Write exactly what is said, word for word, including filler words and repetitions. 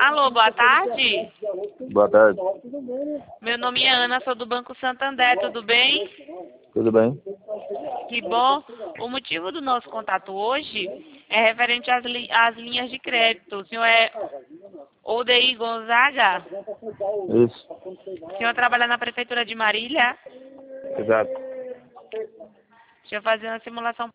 Alô, boa tarde. Boa tarde. Meu nome é Ana, sou do Banco Santander, tudo bem? Tudo bem? Que bom. O motivo do nosso contato hoje é referente às, li às linhas de crédito. O senhor é Odeir Gonzaga? Isso. O senhor trabalha na Prefeitura de Marília? Exato. Deixa eu fazer uma simulação.